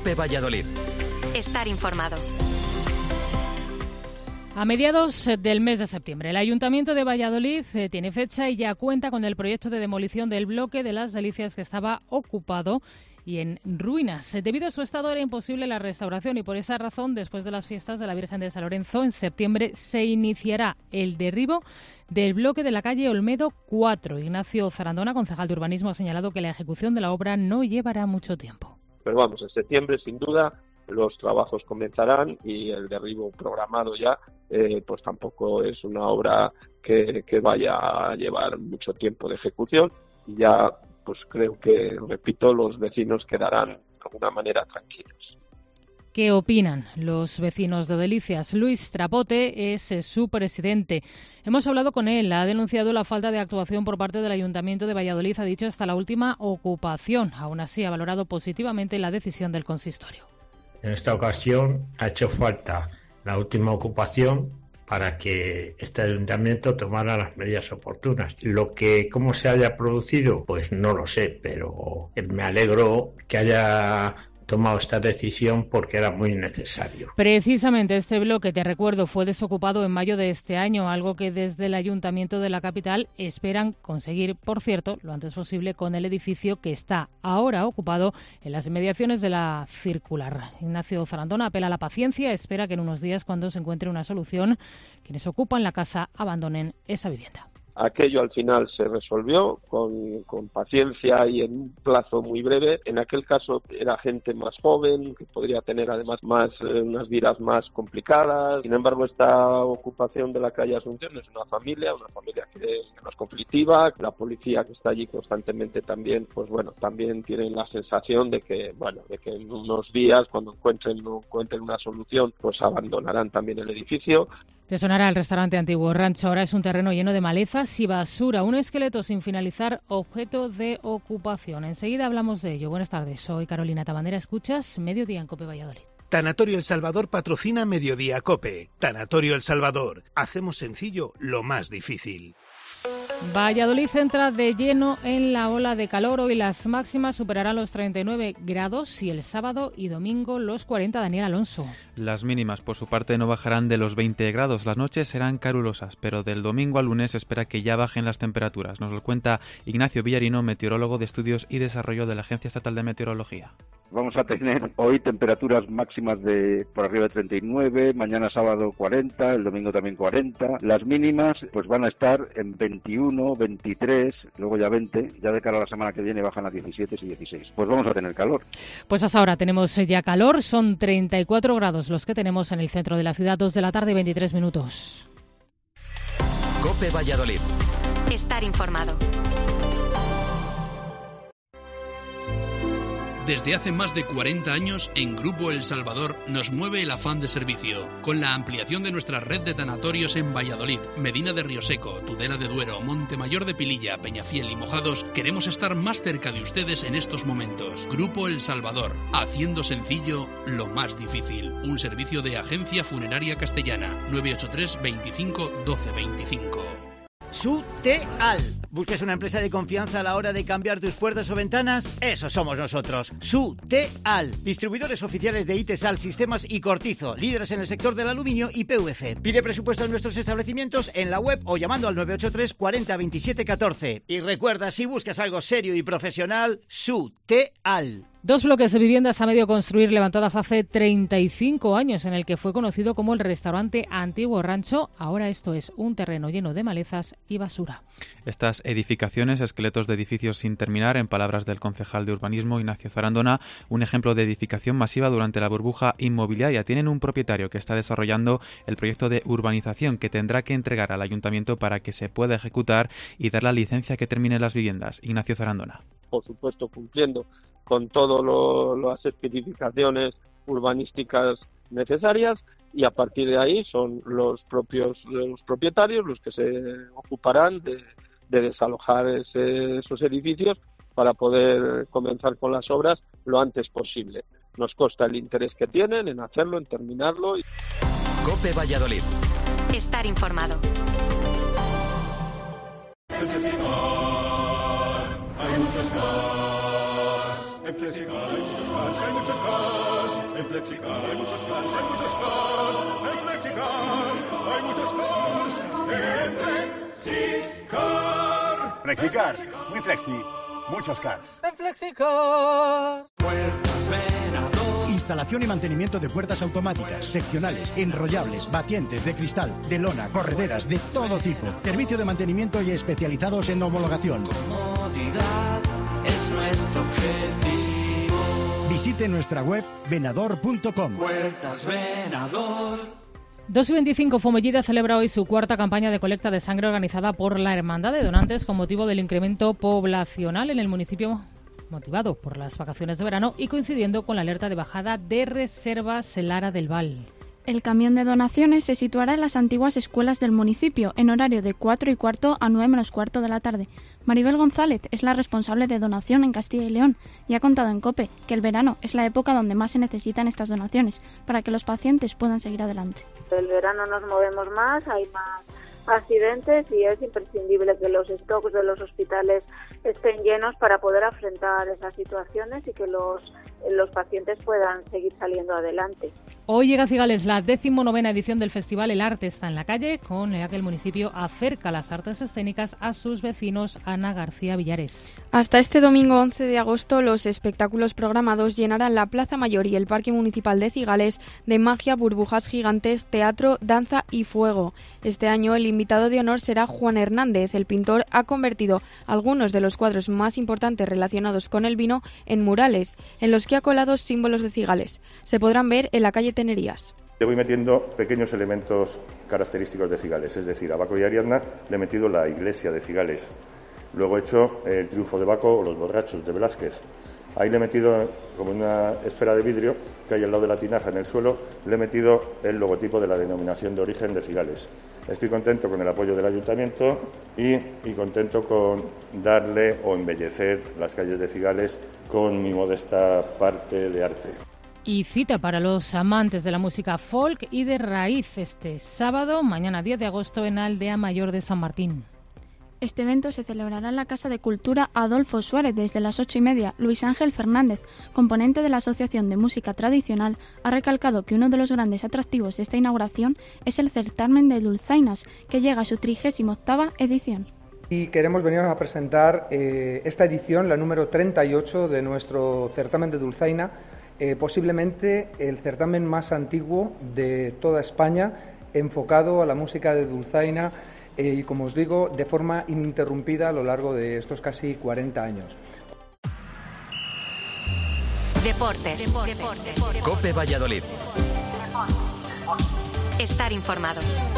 COPE Valladolid. Estar informado. A mediados del mes de septiembre, el Ayuntamiento de Valladolid tiene fecha y ya cuenta con el proyecto de demolición del bloque de Las Delicias que estaba ocupado y en ruinas. Debido a su estado era imposible la restauración y por esa razón, después de las fiestas de la Virgen de San Lorenzo, en septiembre se iniciará el derribo del bloque de la calle Olmedo 4. Ignacio Zarandona, concejal de Urbanismo, ha señalado que la ejecución de la obra no llevará mucho tiempo. Pero vamos, en septiembre sin duda los trabajos comenzarán y el derribo programado ya pues tampoco es una obra que vaya a llevar mucho tiempo de ejecución y ya pues creo que, repito, los vecinos quedarán de alguna manera tranquilos. ¿Qué opinan los vecinos de Delicias? Luis Trapote es su presidente. Hemos hablado con él, ha denunciado la falta de actuación por parte del Ayuntamiento de Valladolid, ha dicho hasta la última ocupación. Aún así ha valorado positivamente la decisión del consistorio. En esta ocasión ha hecho falta la última ocupación para que este ayuntamiento tomara las medidas oportunas. Cómo se haya producido, pues no lo sé, pero me alegro que haya tomado esta decisión porque era muy necesario. Precisamente este bloque, te recuerdo, fue desocupado en mayo de este año, algo que desde el Ayuntamiento de la capital esperan conseguir, por cierto, lo antes posible con el edificio que está ahora ocupado en las inmediaciones de la Circular. Ignacio Zarandona apela a la paciencia, espera que en unos días, cuando se encuentre una solución, quienes ocupan la casa abandonen esa vivienda. Aquello al final se resolvió con paciencia y en un plazo muy breve. En aquel caso era gente más joven, que podría tener además unas vidas más complicadas. Sin embargo, esta ocupación de la calle Asunción es una familia que es más conflictiva. La policía que está allí constantemente también, también tienen la sensación de que en unos días, cuando encuentren una solución, pues abandonarán también el edificio. Te sonará el restaurante Antiguo Rancho. Ahora es un terreno lleno de malezas y basura. Un esqueleto sin finalizar, objeto de ocupación. Enseguida hablamos de ello. Buenas tardes, soy Carolina Tabandera. Escuchas Mediodía en COPE Valladolid. Tanatorio El Salvador patrocina Mediodía COPE. Tanatorio El Salvador. Hacemos sencillo lo más difícil. Valladolid entra de lleno en la ola de calor. Hoy las máximas superarán los 39 grados y el sábado y domingo los 40. Daniel Alonso. Las mínimas, por su parte, no bajarán de los 20 grados. Las noches serán calurosas, pero del domingo al lunes se espera que ya bajen las temperaturas. Nos lo cuenta Ignacio Villarino, meteorólogo de Estudios y Desarrollo de la Agencia Estatal de Meteorología. Vamos a tener hoy temperaturas máximas de por arriba de 39, mañana sábado 40, el domingo también 40. Las mínimas pues van a estar en 21, 23, luego ya 20, ya de cara a la semana que viene bajan a 17 y 16. Pues vamos a tener calor. Pues hasta ahora tenemos ya calor, son 34 grados los que tenemos en el centro de la ciudad, 2 de la tarde y 23 minutos. COPE Valladolid. Estar informado. Desde hace más de 40 años, en Grupo El Salvador nos mueve el afán de servicio. Con la ampliación de nuestra red de tanatorios en Valladolid, Medina de Rioseco, Tudela de Duero, Montemayor de Pililla, Peñafiel y Mojados, queremos estar más cerca de ustedes en estos momentos. Grupo El Salvador, haciendo sencillo lo más difícil. Un servicio de Agencia Funeraria Castellana, 983 25 12 25. Suteal. ¿Buscas una empresa de confianza a la hora de cambiar tus puertas o ventanas? Eso somos nosotros. Suteal. Distribuidores oficiales de Itesal, Sistemas y Cortizo. Líderes en el sector del aluminio y PVC. Pide presupuesto en nuestros establecimientos en la web o llamando al 983 40 27 14. Y recuerda, si buscas algo serio y profesional, Suteal. 2 bloques de viviendas a medio construir levantadas hace 35 años en el que fue conocido como el restaurante Antiguo Rancho. Ahora esto es un terreno lleno de malezas y basura. Estas edificaciones, esqueletos de edificios sin terminar, en palabras del concejal de Urbanismo, Ignacio Zarandona, un ejemplo de edificación masiva durante la burbuja inmobiliaria. Tienen un propietario que está desarrollando el proyecto de urbanización que tendrá que entregar al ayuntamiento para que se pueda ejecutar y dar la licencia que termine las viviendas. Ignacio Zarandona. Por supuesto, cumpliendo con todas las especificaciones urbanísticas necesarias, y a partir de ahí son los propietarios los que se ocuparán de desalojar esos edificios para poder comenzar con las obras lo antes posible. Nos consta el interés que tienen en hacerlo, en terminarlo. COPE Valladolid. Estar informado. Hay muchos más. En Flexicar hay muchos cars, hay muchos cars. En Flexicar hay muchos cars, hay muchos cars. En Flexicar hay muchos cars. En Flexicar. Flexicar, muy flexi, muchos cars. En Flexicar. Puertas Venador. Instalación y mantenimiento de puertas automáticas, seccionales, enrollables, batientes de cristal, de lona, correderas, de todo tipo. Servicio de mantenimiento y especializados en homologación. Comodidad es nuestro objetivo. Visite nuestra web venador.com. Puertas Venador. 2:25, Fomellida celebra hoy su cuarta campaña de colecta de sangre organizada por la Hermandad de Donantes con motivo del incremento poblacional en el municipio, motivado por las vacaciones de verano y coincidiendo con la alerta de bajada de reservas en Lara del Val. El camión de donaciones se situará en las antiguas escuelas del municipio, en horario de 4:15 a 9:15 de la tarde. Maribel González es la responsable de donación en Castilla y León y ha contado en COPE que el verano es la época donde más se necesitan estas donaciones para que los pacientes puedan seguir adelante. El verano nos movemos más, hay más accidentes y es imprescindible que los stocks de los hospitales estén llenos para poder afrontar esas situaciones y que los pacientes puedan seguir saliendo adelante. Hoy llega a Cigales la 19ª edición del festival El Arte está en la calle, con la que el municipio acerca las artes escénicas a sus vecinos. Ana García Villares. Hasta este domingo 11 de agosto los espectáculos programados llenarán la Plaza Mayor y el Parque Municipal de Cigales de magia, burbujas gigantes, teatro, danza y fuego. Este año el invitado de honor será Juan Hernández. El pintor ha convertido algunos de los cuadros más importantes relacionados con el vino en murales, en los que ha colado símbolos de Cigales. Se podrán ver en la calle Tenerías. Le voy metiendo pequeños elementos característicos de Cigales, es decir, a Baco y Ariadna le he metido la iglesia de Cigales. Luego he hecho el triunfo de Baco o los borrachos de Velázquez. Ahí le he metido, como una esfera de vidrio que hay al lado de la tinaja en el suelo, le he metido el logotipo de la denominación de origen de Cigales. Estoy contento con el apoyo del ayuntamiento y contento con darle o embellecer las calles de Cigales con mi modesta parte de arte. Y cita para los amantes de la música folk y de raíz este sábado, mañana 10 de agosto, en Aldea Mayor de San Martín. Este evento se celebrará en la Casa de Cultura Adolfo Suárez desde las 8:30. Luis Ángel Fernández, componente de la Asociación de Música Tradicional, ha recalcado que uno de los grandes atractivos de esta inauguración es el certamen de dulzainas, que llega a su 38ª edición. Y queremos venir a presentar esta edición, la número 38 de nuestro certamen de dulzaina, posiblemente el certamen más antiguo de toda España, enfocado a la música de dulzaina, y como os digo, de forma ininterrumpida a lo largo de estos casi 40 años. Deportes. COPE Valladolid. Estar informado.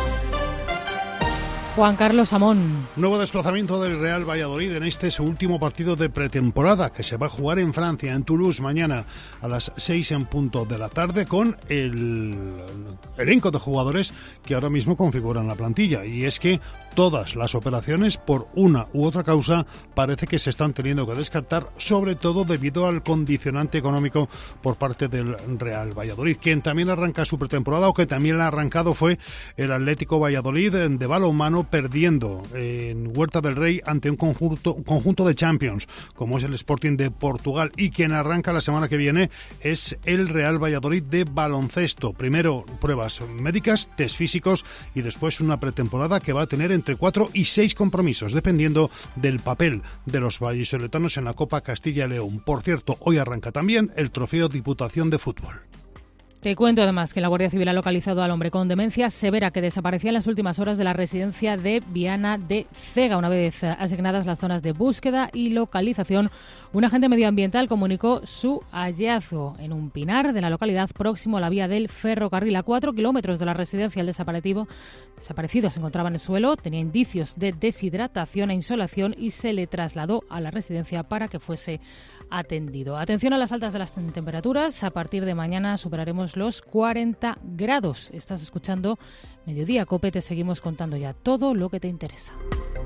Juan Carlos Amón. Nuevo desplazamiento del Real Valladolid en este su último partido de pretemporada, que se va a jugar en Francia, en Toulouse, mañana a las 6 en punto de la tarde, con el elenco de jugadores que ahora mismo configuran la plantilla. Y es que todas las operaciones, por una u otra causa, parece que se están teniendo que descartar, sobre todo debido al condicionante económico por parte del Real Valladolid. Quien también arranca su pretemporada, o que también la ha arrancado, fue el Atlético Valladolid de balonmano, perdiendo en Huerta del Rey ante un conjunto de Champions, como es el Sporting de Portugal. Y quien arranca la semana que viene es el Real Valladolid de baloncesto. Primero pruebas médicas, test físicos, y después una pretemporada que va a tener entre 4 y 6 compromisos, dependiendo del papel de los vallisoletanos en la Copa Castilla y León. Por cierto, hoy arranca también el Trofeo Diputación de Fútbol. Te cuento además que la Guardia Civil ha localizado al hombre con demencia severa que desaparecía en las últimas horas de la residencia de Viana de Cega. Una vez asignadas las zonas de búsqueda y localización, un agente medioambiental comunicó su hallazgo en un pinar de la localidad próximo a la vía del ferrocarril. A 4 kilómetros de la residencia, el desaparecido se encontraba en el suelo, tenía indicios de deshidratación e insolación y se le trasladó a la residencia para que fuese atendido. Atención a las altas de las temperaturas. A partir de mañana superaremos los 40 grados. Estás escuchando Mediodía Cope, te seguimos contando ya todo lo que te interesa.